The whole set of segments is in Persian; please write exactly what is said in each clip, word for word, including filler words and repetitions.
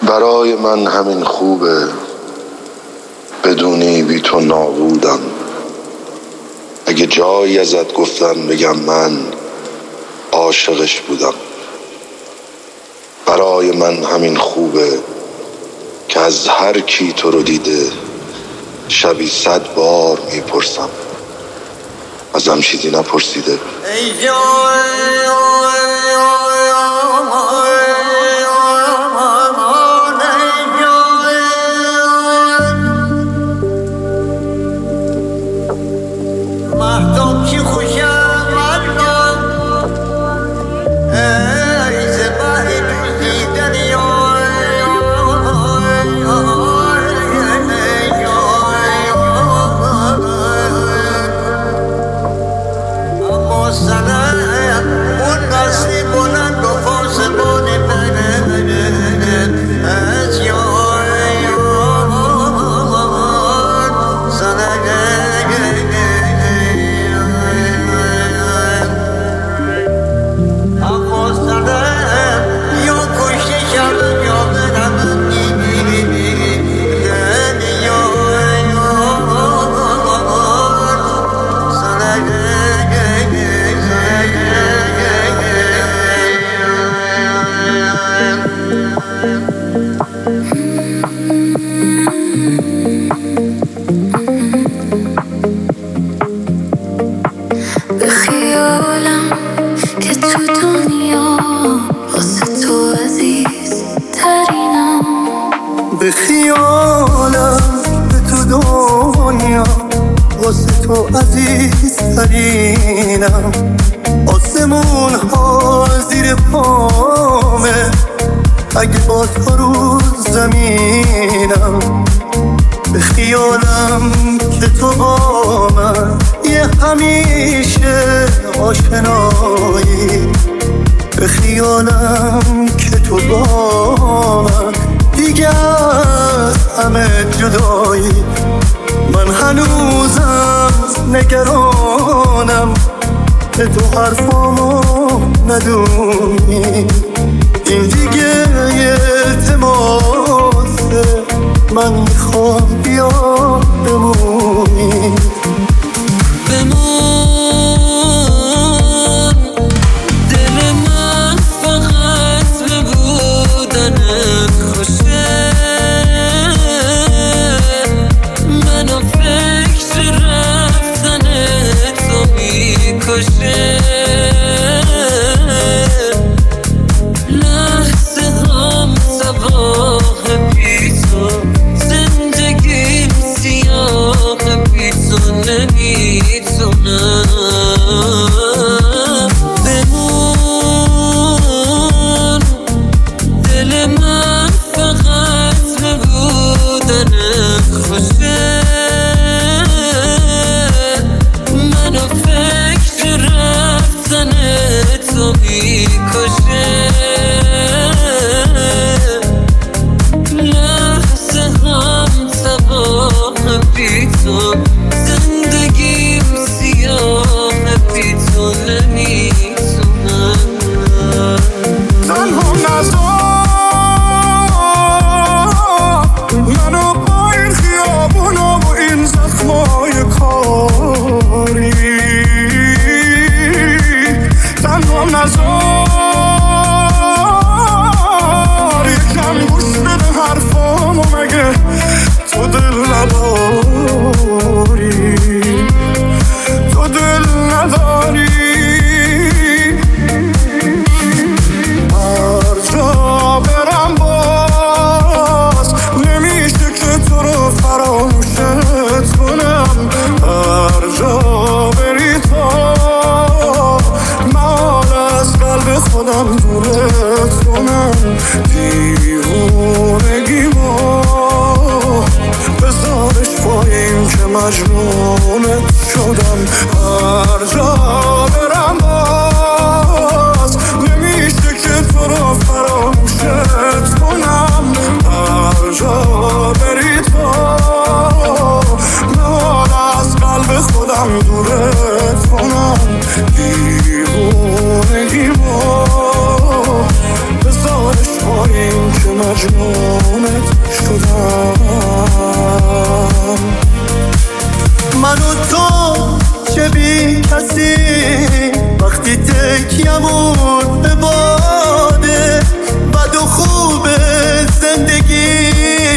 برای من همین خوبه، بدونی بی تو نابودم. اگه جایی ازت گفتن بگم من عاشقش بودم. برای من همین خوبه که از هر کی تو رو دیده شبی صد بار میپرسم، ازم چیزی نپرسیده. به خیالم به تو دنیا واسه تو عزیز ترینم. آسمون ها زیر پامه اگه با تو رو زمینم. به خیالم که تو با من یه همیشه آشنایی. به خیالم که تو با من دیگه از همه جدایی. من هنوزم نگرانم که تو حرفامو ندونی. این دیگه یه التماسه، من میخوام بیا بمونی. بمون دل من فقط به بودنت خوشه. منو فکر رفتن تو میکشه. لحظه هم سباه بی تو، زندگیم سیاه بی تو نمیتونم. بمون دل من فقط به بودنت خوشه. منو فکر رفتن تو میکشه. لحظه هم تباه بی تو، زندگیم سیاه بی تو نمیتونم. تنها نذار منو با این خیابونا و این زخمای کاری. تنها نذار یکم گوش بده حرفامو، مگه تو دل نداری؟ تو دل نداری؟ هر جا برم باز نمیشه که تو رو فراموشت کنم. هر جا بری تو من از قلب خودم دورت کنم. دیوونگیمو بذارش پایین که مجنونت شدم. هر جا برم باز نمیشه که تو رو فراموشت کنم. هر جا بری تو من از قلب خودم دورت کنم. دیوونگیمو بذارش پایین که مجنون تکیمون به باده بد و خوب زندگی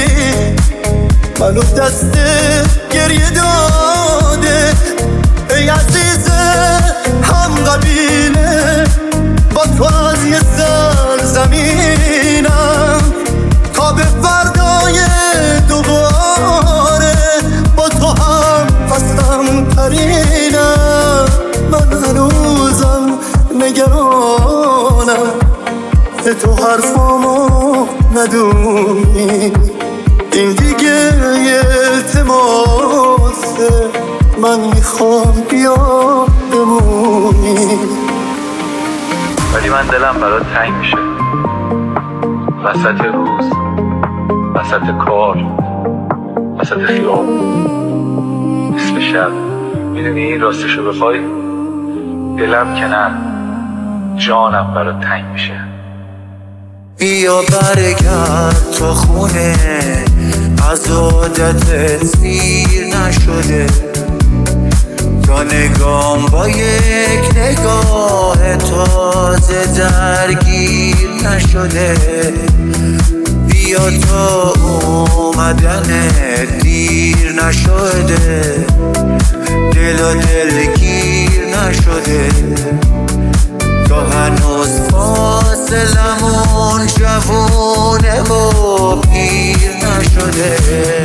منو دست گریه داده. ای عزیز هم قبیله با تو از یه سر زمینم تا به فردای دوباره با تو هم فصلم ترینم. من هنوزم نگرانم که تو حرفامو ندونی. این دیگه یه التماسه من میخوام بیا بمونی. ولی من دلم برات تنگ میشه وسط روز، وسط کار، وسط خیابون، مثل شب. میدونی راستشو بخوای دلم که نه جانم برات تنگ میشه. بیا برگرد تا خونه از عادت سیر نشده تا نگام با یک نگاه تازه درگیر نشده. بیا تا اومدن دیر نشده دل و دلگیر نشده تا هنوز فاصلمون جوونه و پیر نشده.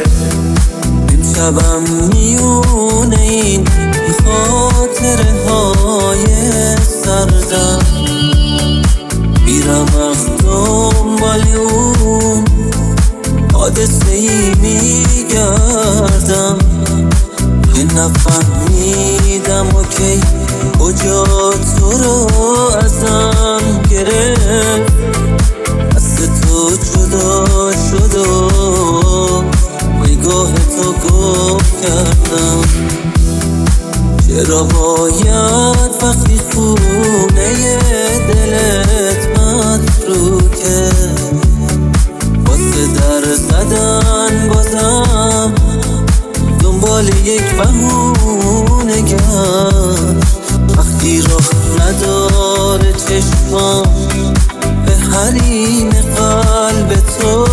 امشبم میونه این خاطره های سردم میرم از دنبال اون حادثه ای میگردم که نفهمیدم اوکی کجا تو رو ازم گرفت. دست تو جدا شد و نگاه تو گم کردم. چرا باید وقتی خونه دلت متروکه واسه در زدن بازم دنبال یک بهونه گشت. وقتی راه نداره چشمام به حریم قلب تو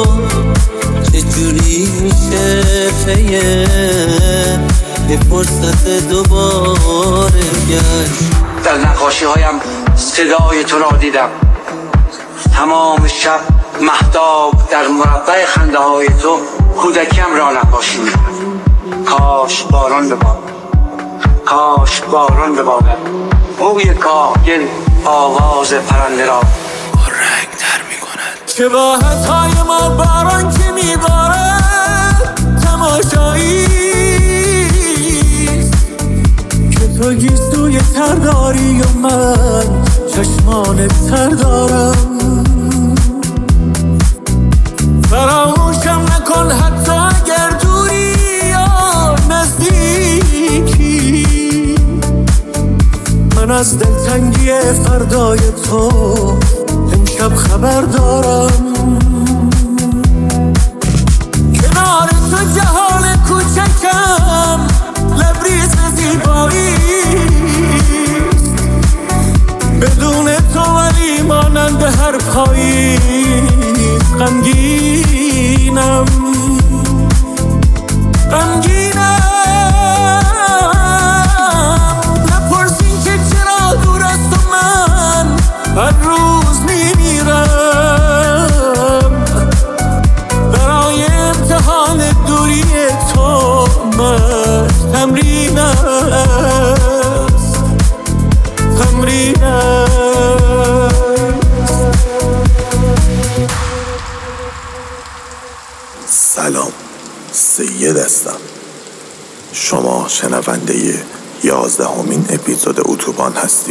چجوری میشه پیه به فرصت دوباره گشت. در نقاشی هایم صدای تو را دیدم تمام شب مهتاب در مربع خنده های تو کودکیم را نقاشی می‌کرد. کاش باران ببارد، کاش باران ببارد، بوی کاهگل آواز پرنده را رنگ تر میکند. شباهت های ما باران که میبارد تماشاییست که تو گیسوی تر داری و من چشمان تر دارم. فراموشم نکن حتی اگر دوری یا نزدیکی. من از دلتنگی فردای تو امشب خبر دارم. کنار تو جهان کوچکم لبریز زیباییست. بدون تو ولی مانند هر پاییز غمگینم غمگینم. نپرسین که چرا دور از تو من هر روز میمیرم. برای امتحان دوری تو من تمرین است تمرین است. سلام، سید هستم. شما شنونده یازدهمین اپیزود اتوبان هستی.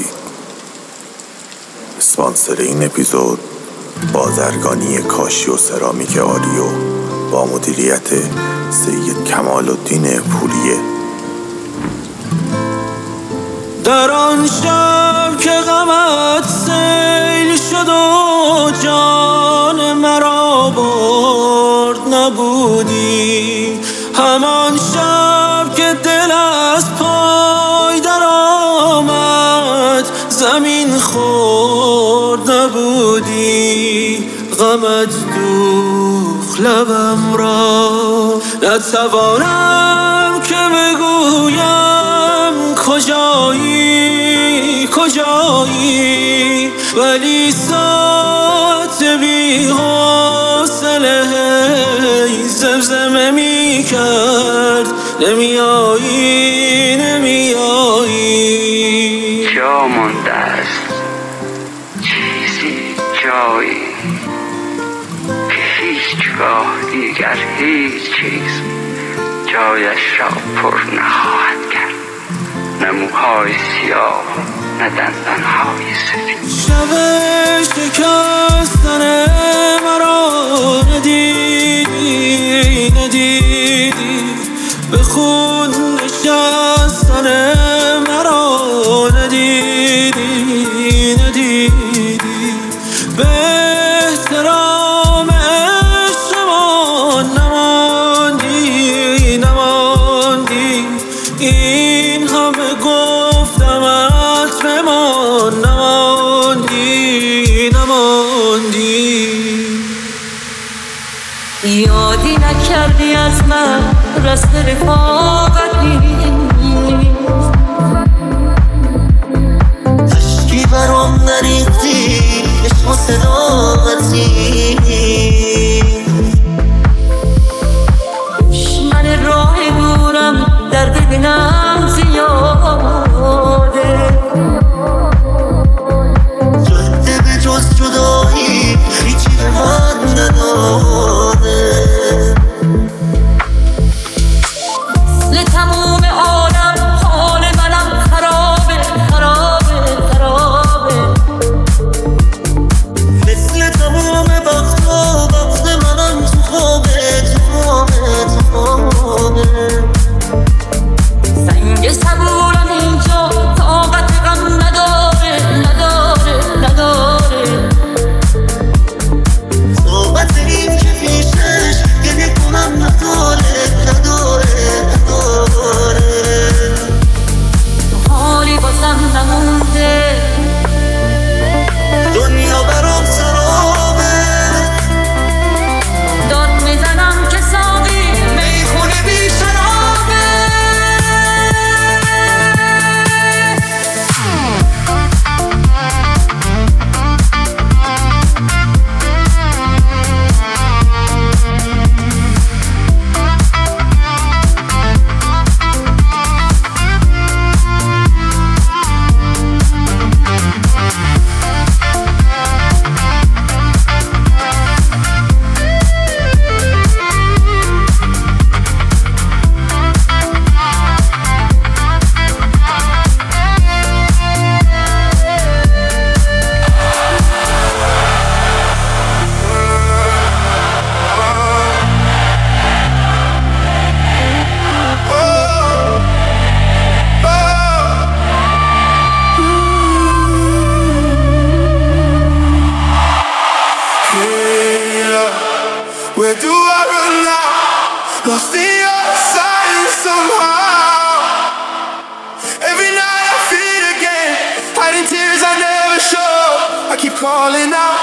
اسپانسر این اپیزود بازرگانی کاشی و سرامیک آریو با مدیریت سید کمال الدین پوریه. در آن شب که غمت سیل شد و جان مرا برد نبودی. همان شب که دل از پای در آمد زمین این خورد نبودی، غمت دوخ لبم را. نتوانم که بگویم کجایی کجایی، ولی ساعت بی حوصله زمزمه می کرد نمیایی نمیایی. جا مانده است چیزی جایی که هیچگاه دیگر هیچ چیز جایش را پر نخواهد کرد، نه موهای سیاه نه دندانهای سفید. شب شکستن مرا ندیدی ندیدی، به خون نشستن مرا ندیدی ندیدی، به احترام عشقمان نماندی نماندی. این همه گفتمت بمان نماندی نماندی. یادی نکردی از من رست رفاقتی، عشقی برام نریختی عشق و صداقتی. من راه دورم درد دلم زیاده، جاده به جز جدایی هیچی به من نداده. مثل تموم عالم حال منم خرابه خرابه خرابه، مثل تموم بختا بخت منم تو خوابه تو خوابه تو خوابه. سنگ صبورم اینجا طاقت غم نداره نداره نداره. صحبت این که پیشش گریه کنم نداره نداره نداره. حالی بازم نمونده، دنیا برام سرابه. داد میزنم که ساقی میخونه بی شرابه. Where do I run now? Lost in your silence somehow. Every night I feel it again, hiding tears I never show. I keep calling out,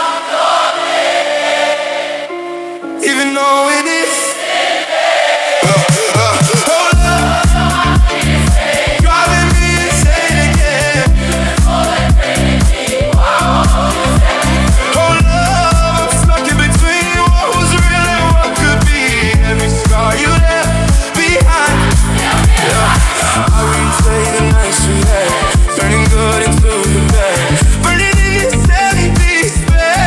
even knowing it's uh, uh, oh love, driving me insane again. Oh love, I'm stuck in between what was real and what could be. Every scar you left behind, yeah. I replay the nights we had, turning good into the bad, burning in this heavy despair.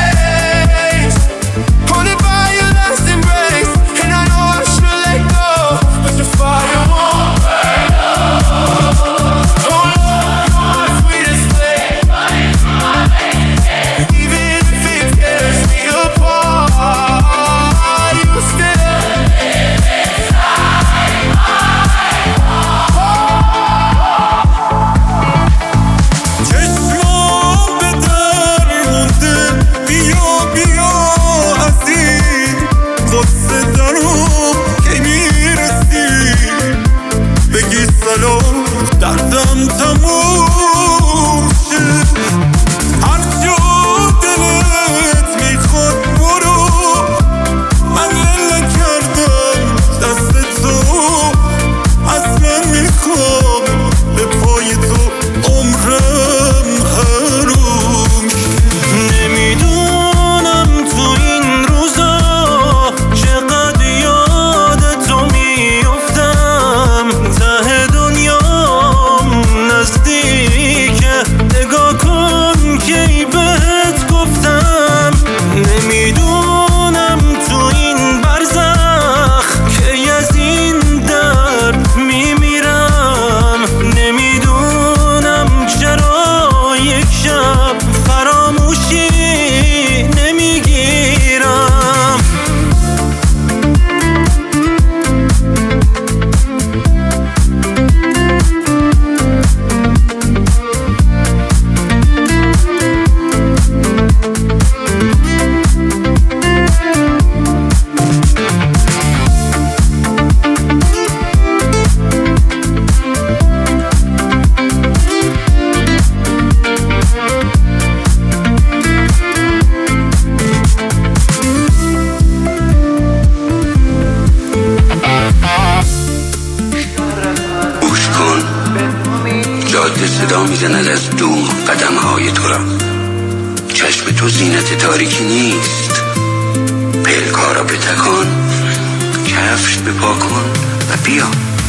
صدا میزند از دور قدمهای تو را. چشم تو زینت تاریکی نیست. پلکا را بتکن، کفش بپا کن و بیا.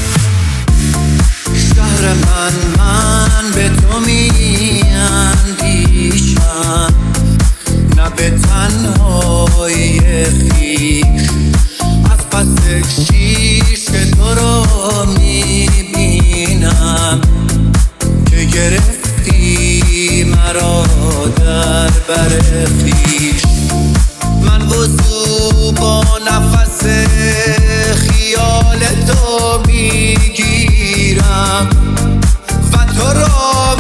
شهر من من به تو می اندیشم، نه به تنهای خویش. از پس شیشه تو را می بینم که گرفتی مرا در بر خویش. من وضو با نفس خیال تو میگیرم و تو را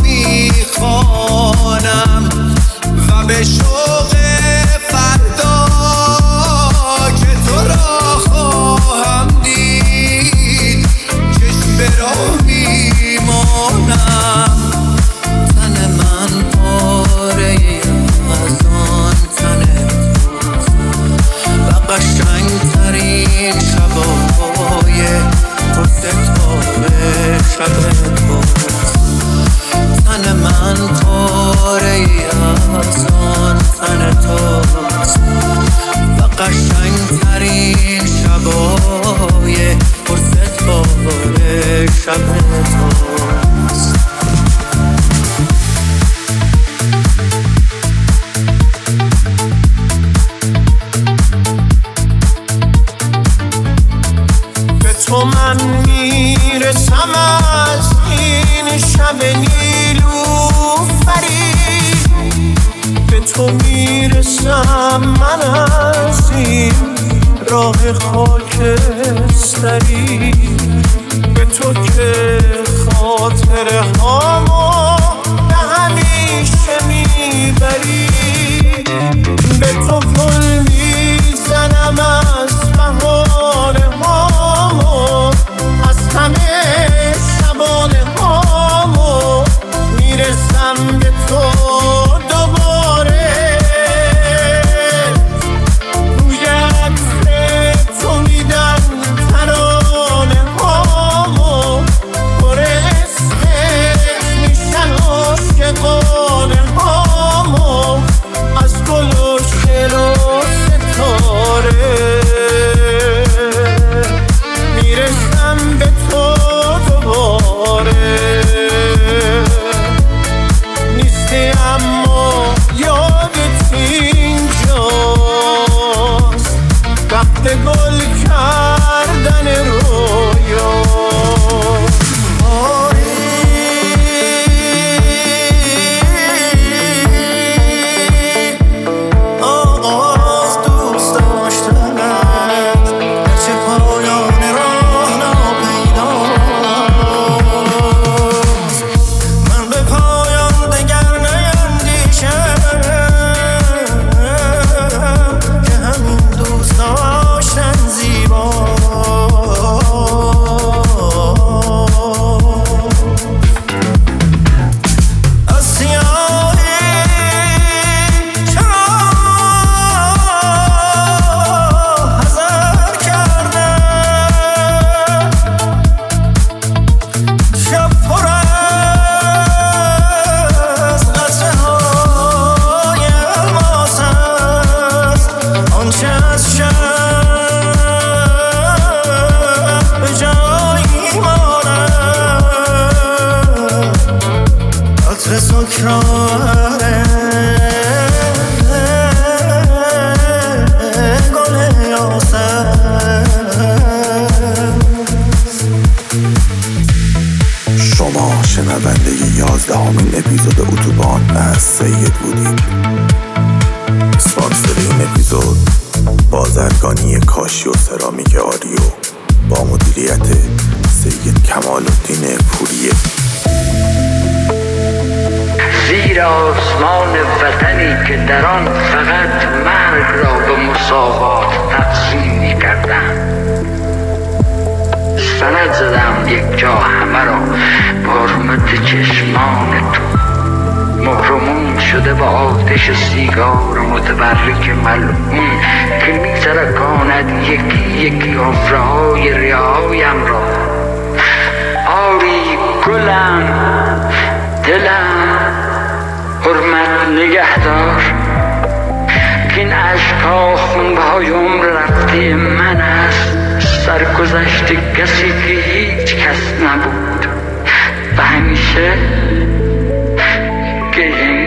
میخوانم و به شوق فردا که تو را خواهم دید چشم به راه میمانم. تن من پاره از آن تن توست و قشنگترین شبای پرستاره شب توست. تن من پاره از آن تن توست و قشنگترین شبای پرستاره شب توست. تو من میرسم از این شب نیلوفری، به تو میرسم من از این راه خاکستری. به تو که خاطره هامو به همیشه میبری. به تو گل میزنم از بهانه هامو، از همه شبانه هامو میرسم به تو دوباره. روی عطر تو میدم ترانه هامو، پر اسمت میشن عاشقانه هامو، از گل و شعر و ستاره میرسم به تو دوباره. نیستی اما یادت اینجاست، وقت گل کردن رویا. شما شنونده یازدهمین اپیزود اتوبان از سید بودید. اسپانسر این اپیزود بازرگانی کاشی و سرامیک آریو با مدیریت سید کمال الدین پوریه. زیر آسمان وطنی که در آن فقط مرگ را به مساوات تقسیم می‌کردند، سند زدم یک جا همه را با حرمت چشمان تو. مهرمون شده با آتش سیگار متبرک ملعون که می‌ترکاند یکی یکی حفره‌های ریه‌هایم را. آری گلم دلم حرمت نگهدار که این عشقا خونبهای عمر رفته من است، سرگذشت کسی که هیچ کس نبود و همیشه که